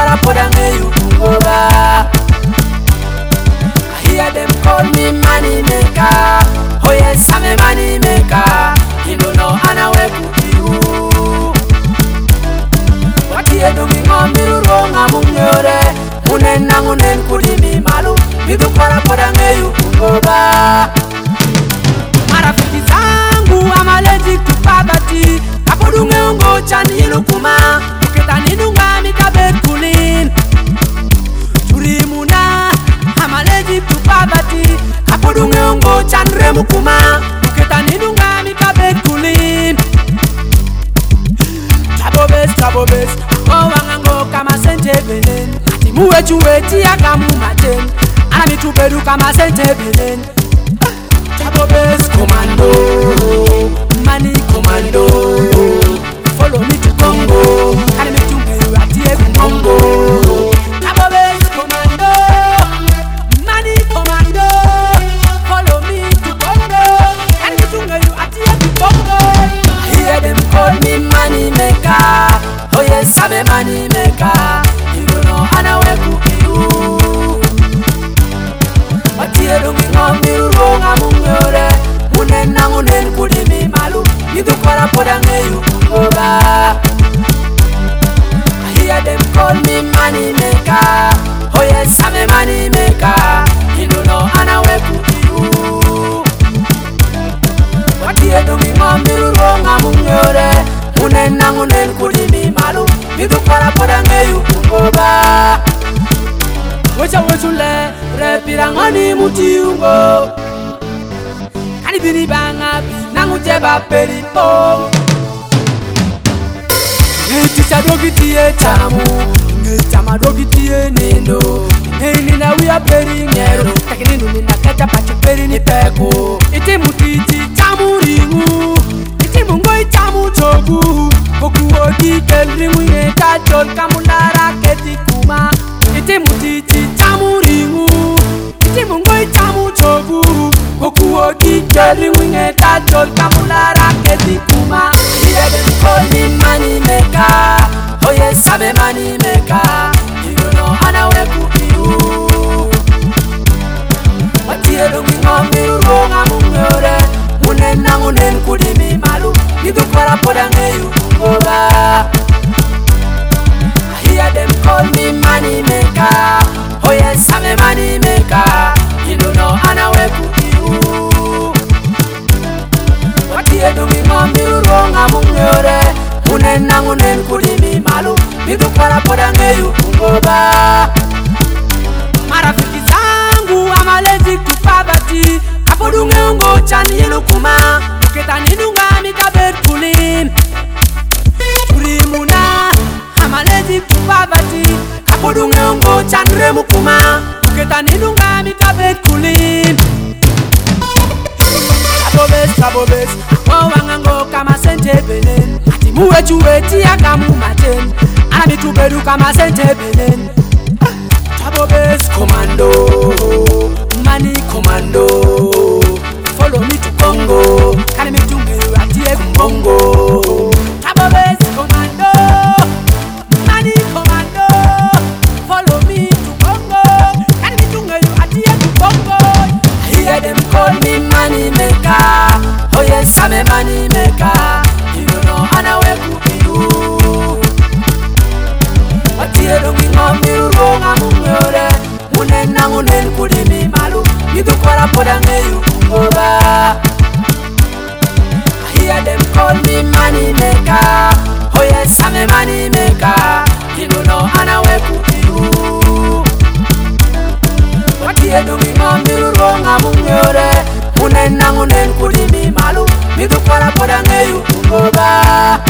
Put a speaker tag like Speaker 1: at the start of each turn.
Speaker 1: kora podange yukungoba. I hear them call me money maker. Oh yes, I'm a money maker. You don't know anawe kukiu. What you doing on me wrong? I'm unyore. Munen na munen kudimi malu. Midu kora podange yukungoba. Marafiki zangu I'm allergic to poverty. Kapodunge ungo chani ilukuma. Uketani nunga mikabe kulin. Turimuna I'm allergic to poverty. Kapodunge ungo chanre mukuma. Uketani nunga mikabe kulin. Trouble base. Oh wangango kama sente benen. Muwe chuweti akamu maten. Anami tubedu kama sente benen. Trouble base commando. Money commando. Follow me to Congo. Anami tubedu atie Congo. Trouble base commando. Money commando. Follow me to Congo. Anami tubedu atie Congo. Hear them call me money maker. Oh yes, I'm a money maker. You don't know anawe kukiu. Watie dungi ngombi uronga mungore. Munen na munen kudimi malu. Midu kora podange yukungoba. I hear them call me money maker. Oh yes, I'm a money maker. You don't know anawe kukiu. Watie dungi ngombi uronga mungore. Munen na munen kudimi malu. Midu kora podange yukungoba. Wecha wechule repirangani mutiungo. Kani bini banga binangu jeba peripo. Ngetisha dogitie tamu. Ngetama dogitie nendo. Nini na wia peri ngero. Takini nuni na kacha pachu peri ni peko. Iti mutiti tamu ringu. Iti mungoi tamu chogu. Koku odi kelringu ye kachol kamulara keti kuma. Iti mutiti tamu ringu. Iti mungoi tamu chogu. Koku odi kelringu ye kachol kamulara keti kuma. Hear them call me money maker. Oh yes, I'm a money maker. You don't know anawe kukiu. Watie dungi ngombi uronga mungore. Munen na munen kudimi malu. Midu kora podange yukungoba. I hear them call me money maker. Oh yes, I'm a money maker. You don't know anawe kukiu. Watie dungi ngombi uronga mungore. Munen na munen kudimi malu. Midu kora podange yukungoba. Marafiki zangu I'm allergic to poverty. Kapodunge ungo chani ilukuma. Uketani nunga mikabe kulin. Turimuna I'm allergic to poverty. Kapodunge ungo chanre mukuma. Uketani nunga mikabe kulin. Trouble base. Oh wangango kama sente benen. Ati muwe chuweti akamu maten. Anami tubedu kama sente benen. Trouble base commando. Money commando. Follow me to Congo. Kani mitunge atie Congo. Trouble base commando. Money commando. Follow me to Congo. Kani mitunge atie Congo. I hear them call me money maker. Oh yes, I'm a money maker. You don't know anawe kukiu. Watie dungi ngombi uronga mungore. Munen na munen kudimi malu. Midu kora podange yukungoba. I hear them call me money maker. Oh yes, I'm a money maker. You don't know anawe kukiu. Watie dungi ngombi uronga mungore. Munen na munen kudimi malu. Midu kora podange yukungoba.